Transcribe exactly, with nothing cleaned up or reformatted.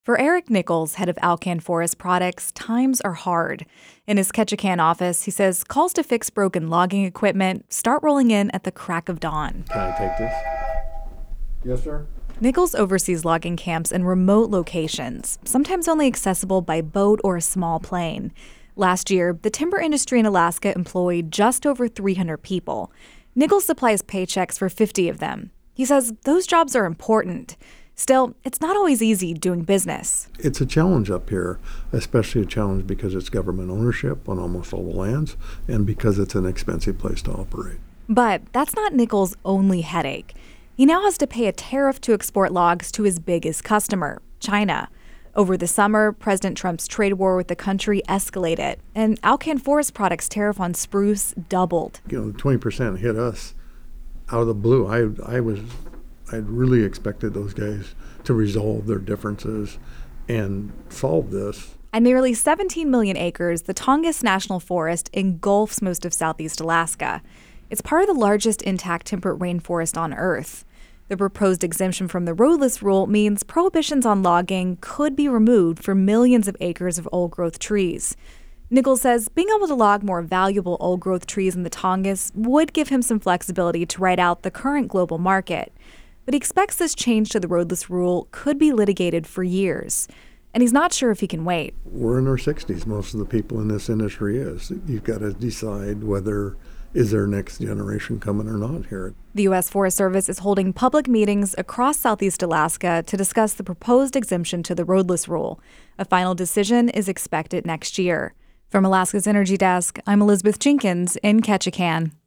For Eric Nichols, head of Alcan Forest Products, times are hard. In his Ketchikan office, he says calls to fix broken logging equipment start rolling in at the crack of dawn. Can I take this? Yes, sir. Nichols oversees logging camps in remote locations, sometimes only accessible by boat or a small plane. Last year, the timber industry in Alaska employed just over three hundred people. Nichols supplies paychecks for fifty of them. He says those jobs are important. Still, it's not always easy doing business. It's a challenge up here, especially a challenge because it's government ownership on almost all the lands and because it's an expensive place to operate. But that's not Nichols' only headache. He now has to pay a tariff to export logs to his biggest customer, China. Over the summer, President Trump's trade war with the country escalated, and Alcan Forest Products' tariff on spruce doubled. You know, twenty percent hit us out of the blue. I, I was... I'd really expected those guys to resolve their differences and solve this. At nearly seventeen million acres, the Tongass National Forest engulfs most of southeast Alaska. It's part of the largest intact temperate rainforest on Earth. The proposed exemption from the roadless rule means prohibitions on logging could be removed for millions of acres of old-growth trees. Nichols says being able to log more valuable old-growth trees in the Tongass would give him some flexibility to ride out the current global market. But he expects this change to the roadless rule could be litigated for years, and he's not sure if he can wait. We're in our sixties. Most of the people in this industry is. You've got to decide whether is there next generation coming or not here. The U S Forest Service is holding public meetings across southeast Alaska to discuss the proposed exemption to the roadless rule. A final decision is expected next year. From Alaska's Energy Desk, I'm Elizabeth Jenkins in Ketchikan.